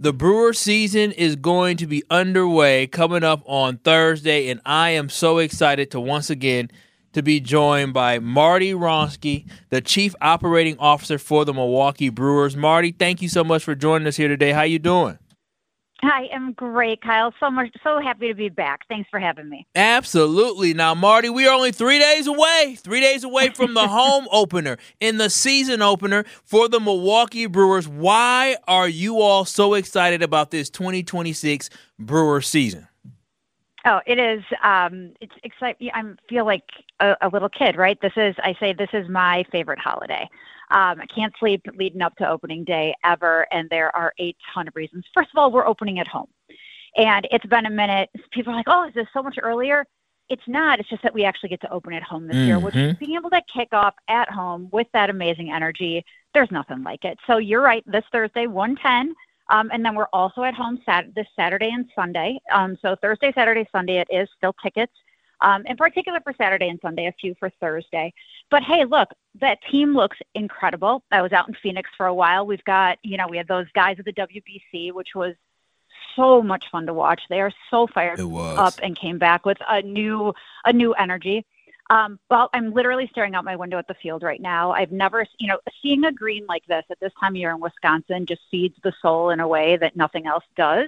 The Brewer season is going to be underway coming up on Thursday, and I am so excited to once again to be joined by Marty Wronski, the Chief Operating Officer for the Milwaukee Brewers. Marty, thank you so much for joining us here today. How you doing? I am great, Kyle. So happy to be back. Thanks for having me. Absolutely. Now, Marty, we are only 3 days away from the home opener in the season opener for the Milwaukee Brewers. Why are you all so excited about this 2026 Brewer season? Oh, it is. It's exciting. I feel like a little kid, right? This is my favorite holiday. I can't sleep leading up to opening day ever, and there are a ton of reasons. First of all, we're opening at home, and it's been a minute. People are like, oh, is this so much earlier? It's not. It's just that we actually get to open at home this year, which is being able to kick off at home with that amazing energy. There's nothing like it. So you're right, this Thursday, 1:10. And then we're also at home this Saturday and Sunday. So Thursday, Saturday, Sunday, it is still tickets. In particular for Saturday and Sunday, a few for Thursday. But hey, look, that team looks incredible. I was out in Phoenix for a while. We had those guys at the WBC, which was so much fun to watch. They are so fired up and came back with a new energy. Well, I'm literally staring out my window at the field right now. I've never, seeing a green like this at this time of year in Wisconsin just feeds the soul in a way that nothing else does.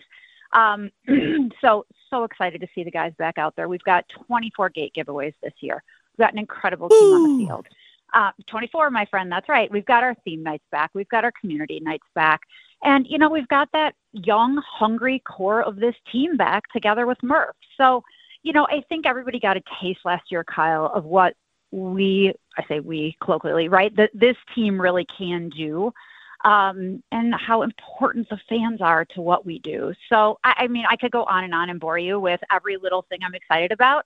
So excited to see the guys back out there. We've got 24 gate giveaways this year. We've got an incredible team on the field. 24, my friend, that's right. We've got our theme nights back. We've got our community nights back. And, we've got that young, hungry core of this team back together with Murph. So, I think everybody got a taste last year, Kyle, of what I say we colloquially, right? That this team really can do, and how important the fans are to what we do. So, I could go on and bore you with every little thing I'm excited about.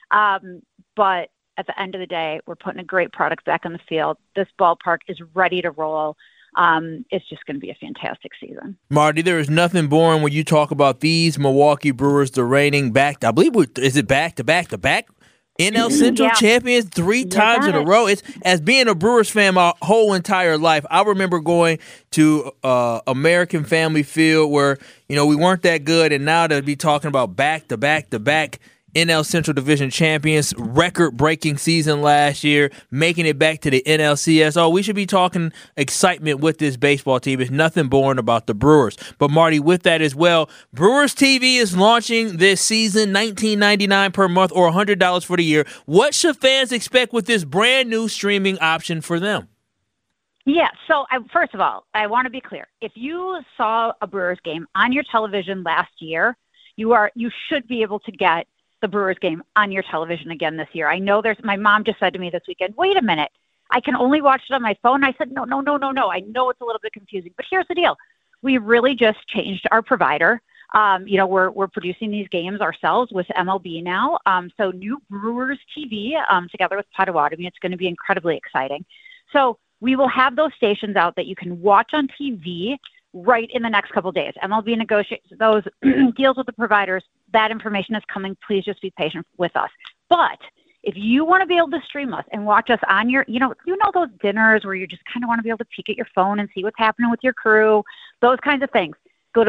But at the end of the day, we're putting a great product back on the field. This ballpark is ready to roll. It's just going to be a fantastic season. Marty, there is nothing boring when you talk about these Milwaukee Brewers, the reigning back to back NL Central champions 3 times in a row. It's, as being a Brewers fan my whole entire life, I remember going to American Family Field where, we weren't that good, and now to be talking about back to back NL Central Division champions, record-breaking season last year, making it back to the NLCS. Oh, we should be talking excitement with this baseball team. It's nothing boring about the Brewers. But, Marty, with that as well, Brewers TV is launching this season, $19.99 per month or $100 for the year. What should fans expect with this brand-new streaming option for them? Yeah, so first of all, I want to be clear. If you saw a Brewers game on your television last year, you should be able to get the Brewers game on your television again this year. I know my mom just said to me this weekend, wait a minute, I can only watch it on my phone. I said, no. I know it's a little bit confusing, but here's the deal. We really just changed our provider. We're producing these games ourselves with MLB now. So new Brewers TV together with Potawatomi. It's going to be incredibly exciting. So we will have those stations out that you can watch on TV right in the next couple of days. MLB negotiates those deals with the providers. That information is coming. Please just be patient with us. But if you want to be able to stream us and watch us on your, those dinners where you just kind of want to be able to peek at your phone and see what's happening with your crew, those kinds of things, go to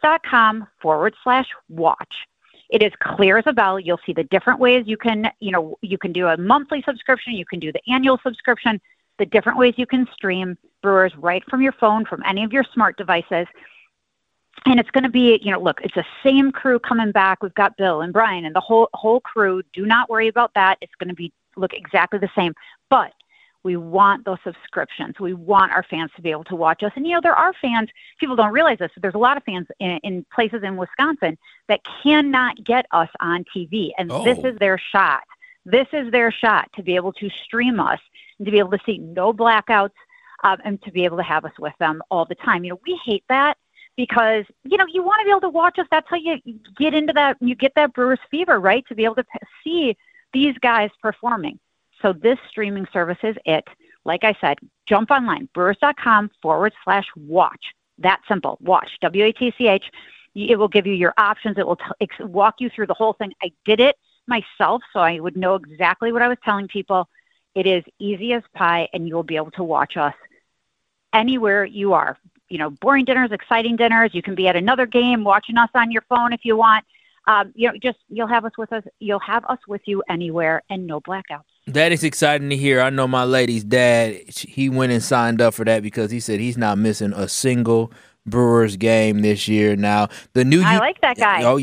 brewers.com/watch. It is clear as a bell. You'll see the different ways you can do a monthly subscription. You can do the annual subscription, the different ways you can stream Brewers right from your phone, from any of your smart devices. And it's going to be, it's the same crew coming back. We've got Bill and Brian and the whole crew. Do not worry about that. It's going to look exactly the same. But we want those subscriptions. We want our fans to be able to watch us. And, there are fans, people don't realize this, but there's a lot of fans in places in Wisconsin that cannot get us on TV. And This is their shot. This is their shot to be able to stream us and to be able to see no blackouts and to be able to have us with them all the time. We hate that because, you want to be able to watch us. That's how you get into that. You get that Brewers fever, right? To be able to see these guys performing. So this streaming service is it. Like I said, jump online, brewers.com/watch. That simple. Watch, WATCH. It will give you your options. It will walk you through the whole thing. I did it myself, so I would know exactly what I was telling people. It is easy as pie, and you'll be able to watch us anywhere you are. Boring dinners, exciting dinners. You can be at another game, watching us on your phone if you want. You'll have us with us. You'll have us with you anywhere, and no blackouts. That is exciting to hear. I know my lady's dad, he went and signed up for that because he said he's not missing a single Brewers game this year. Now, I like that guy. Oh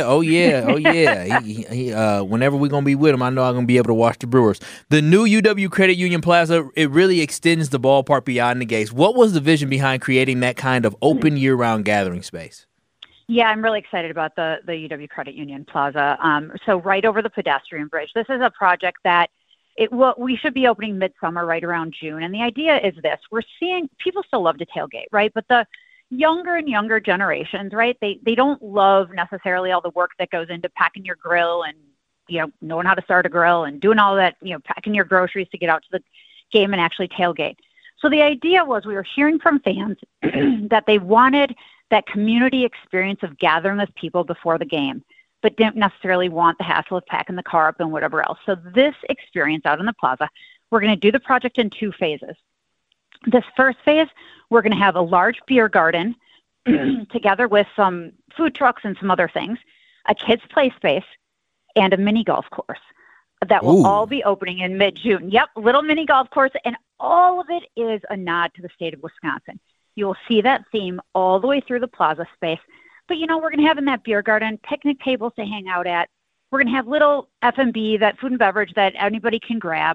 yeah. He whenever we're gonna be with him, I know I'm gonna be able to watch the Brewers. The new UW Credit Union Plaza, it really extends the ballpark beyond the gates. What was the vision behind creating that kind of open year-round gathering space? Yeah, I'm really excited about the UW Credit Union Plaza. So right over the pedestrian bridge. This is a project that we should be opening midsummer, right around June. And the idea is this: we're seeing people still love to tailgate, right? But the younger and younger generations, right? They don't love necessarily all the work that goes into packing your grill and knowing how to start a grill and doing all that, packing your groceries to get out to the game and actually tailgate. So the idea was, we were hearing from fans that they wanted that community experience of gathering with people before the game, but didn't necessarily want the hassle of packing the car up and whatever else. So this experience out in the plaza, we're going to do the project in 2 phases. This first phase, we're going to have a large beer garden together with some food trucks and some other things, a kids' play space, and a mini golf course that will all be opening in mid-June. Yep, little mini golf course, and all of it is a nod to the state of Wisconsin. You will see that theme all the way through the plaza space. But, we're going to have in that beer garden picnic tables to hang out at. We're going to have little F&B, that food and beverage that anybody can grab,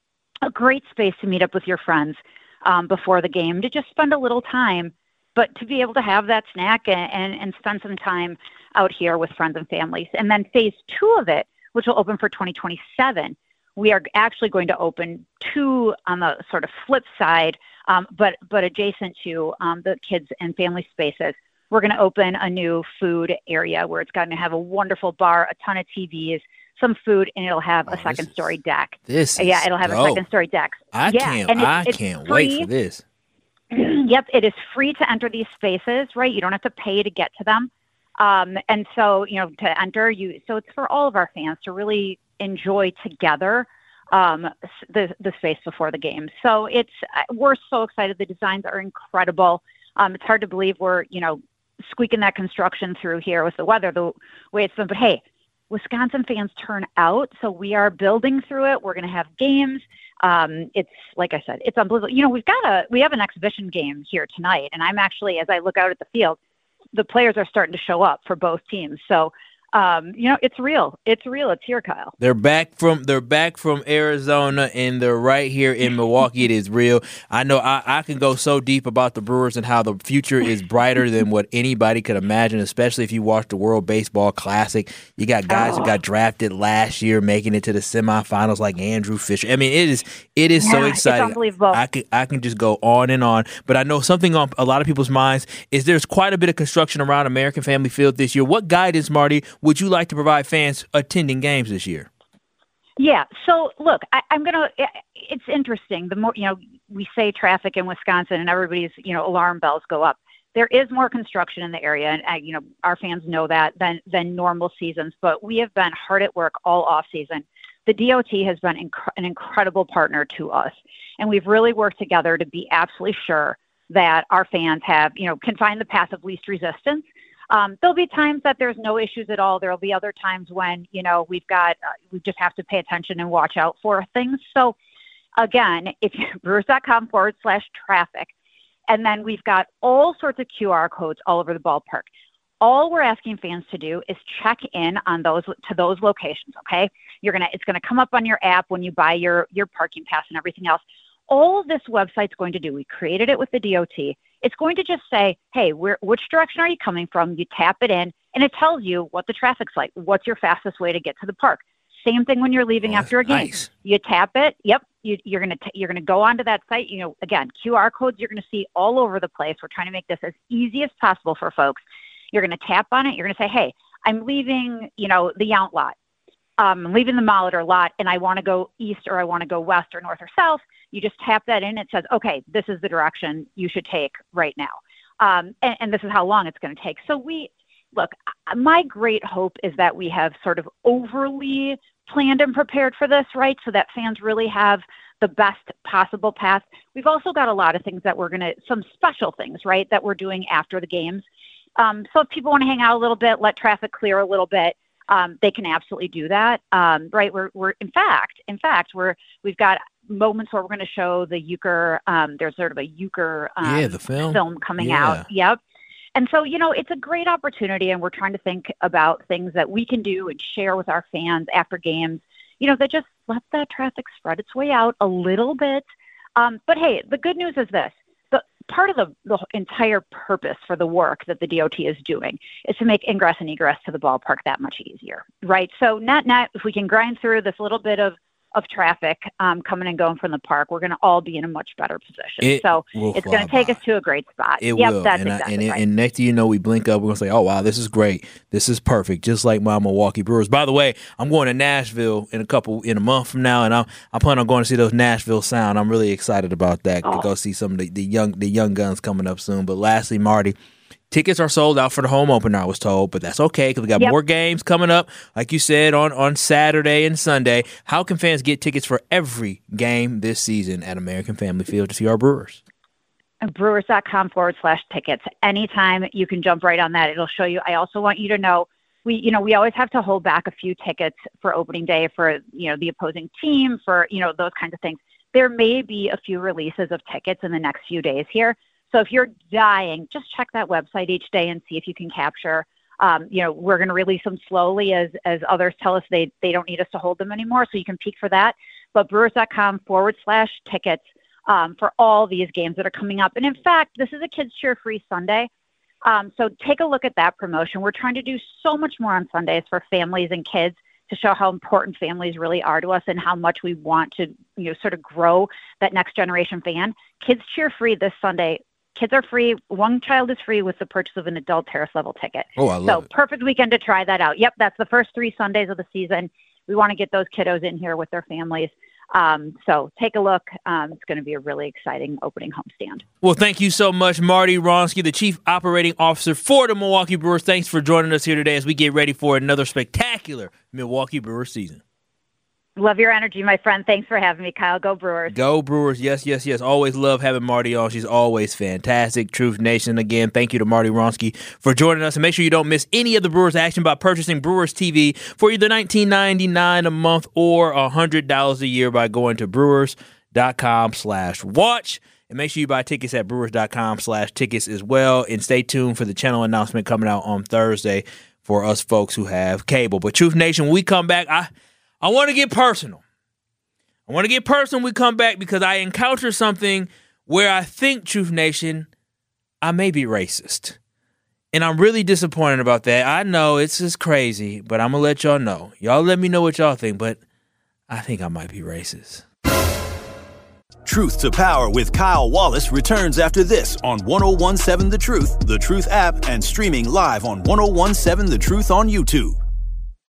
a great space to meet up with your friends before the game, to just spend a little time, but to be able to have that snack and spend some time out here with friends and families. And then phase 2 of it, which will open for 2027, we are actually going to open 2 on the sort of flip side, but adjacent to the kids and family spaces. We're going to open a new food area where it's going to have a wonderful bar, a ton of TVs, some food, and it'll have a second-story deck. It'll have a second-story deck. I can't wait for this. Yep, it is free to enter these spaces, right? You don't have to pay to get to them. And so, to enter, so it's for all of our fans to really enjoy together the space before the game. So we're so excited. The designs are incredible. It's hard to believe we're, squeaking that construction through here with the weather the way it's been. But hey, Wisconsin fans turn out, so we are building through it. We're going to have games. It's, like I said, it's unbelievable. We have an exhibition game here tonight, and I'm actually, as I look out at the field, the players are starting to show up for both teams. So, it's real. It's real. It's here, Kyle. They're back from Arizona, and they're right here in Milwaukee. It is real. I know I can go so deep about the Brewers and how the future is brighter than what anybody could imagine, especially if you watch the World Baseball Classic. You got guys who got drafted last year making it to the semifinals, like Andrew Fisher. I mean, it is so exciting. It's unbelievable. I can just go on and on. But I know something on a lot of people's minds is there's quite a bit of construction around American Family Field this year. What guidance, Marty, would you like to provide fans attending games this year? Yeah. So look, it's interesting. The more, we say traffic in Wisconsin and everybody's, alarm bells go up. There is more construction in the area, and our fans know that than normal seasons, but we have been hard at work all off season. The DOT has been an incredible partner to us, and we've really worked together to be absolutely sure that our fans have, can find the path of least resistance. There'll be times that there's no issues at all. There'll be other times when, we just have to pay attention and watch out for things. So again, if you brewers.com/traffic, and then we've got all sorts of QR codes all over the ballpark. All we're asking fans to do is check in on those locations. Okay. It's going to come up on your app when you buy your parking pass and everything else. All this website's going to do, we created it with the DOT. It's going to just say, hey, which direction are you coming from? You tap it in, and it tells you what the traffic's like. What's your fastest way to get to the park? Same thing when you're leaving after a game. Nice. You tap it. Yep. You're gonna go onto that site. Again, QR codes you're gonna see all over the place. We're trying to make this as easy as possible for folks. You're gonna tap on it. You're gonna say, hey, I'm leaving, the Yount lot. I'm leaving the Molitor lot, and I want to go east, or I want to go west, or north, or south. You just tap that in. It says, okay, this is the direction you should take right now. And this is how long it's going to take. So my great hope is that we have sort of overly planned and prepared for this, right? So that fans really have the best possible path. We've also got a lot of things that some special things, right, that we're doing after the games. So if people want to hang out a little bit, let traffic clear a little bit, they can absolutely do that. Right. We're in fact, we've got moments where we're going to show the euchre. There's sort of a euchre the film coming out. Yep. And so, it's a great opportunity, and we're trying to think about things that we can do and share with our fans after games, that just let that traffic spread its way out a little bit. But hey, the good news is this. Part of the entire purpose for the work that the DOT is doing is to make ingress and egress to the ballpark that much easier, right? So net, if we can grind through this little bit of traffic coming and going from the park, we're going to all be in a much better position. So it's going to take us to a great spot. It will. That's exactly right. And next thing you know, we blink up, we're going to say, oh, wow, this is great. This is perfect, just like my Milwaukee Brewers. By the way, I'm going to Nashville in a month from now, and I plan on going to see those Nashville Sound. I'm really excited about that, to go see some of the young guns coming up soon. But lastly, Marty, tickets are sold out for the home opener, I was told, but that's okay because we got more games coming up, like you said, on Saturday and Sunday. How can fans get tickets for every game this season at American Family Field to see our Brewers? Brewers.com/tickets. Anytime you can jump right on that. It'll show you. I also want you to know, we always have to hold back a few tickets for opening day for, the opposing team, for, those kinds of things. There may be a few releases of tickets in the next few days here. So if you're dying, just check that website each day and see if you can capture. We're going to release them slowly as others tell us they don't need us to hold them anymore. So you can peek for that. But brewers.com/tickets for all these games that are coming up. And in fact, this is a Kids Cheer Free Sunday. So take a look at that promotion. We're trying to do so much more on Sundays for families and kids to show how important families really are to us and how much we want to, sort of grow that next generation fan. Kids Cheer Free this Sunday. Kids are free. One child is free with the purchase of an adult terrace level ticket. Oh, I love it. Perfect weekend to try that out. Yep, that's the first 3 Sundays of the season. We want to get those kiddos in here with their families. So take a look. It's going to be a really exciting opening homestand. Well, thank you so much, Marty Wronski, the Chief Operating Officer for the Milwaukee Brewers. Thanks for joining us here today as we get ready for another spectacular Milwaukee Brewers season. Love your energy, my friend. Thanks for having me, Kyle. Go Brewers. Go Brewers. Yes, yes, yes. Always love having Marty on. She's always fantastic. Truth Nation, again, thank you to Marty Wronski for joining us. And make sure you don't miss any of the Brewers action by purchasing Brewers TV for either $19.99 a month or $100 a year by going to brewers.com/watch. And make sure you buy tickets at brewers.com/tickets as well. And stay tuned for the channel announcement coming out on Thursday for us folks who have cable. But Truth Nation, when we come back, I want to get personal. When we come back because I encountered something where I think, Truth Nation, I may be racist. And I'm really disappointed about that. I know it's just crazy, but I'm going to let y'all know. Y'all let me know what y'all think, but I think I might be racist. Truth to Power with Kyle Wallace returns after this on 1017 The Truth, The Truth app, and streaming live on 1017 The Truth on YouTube.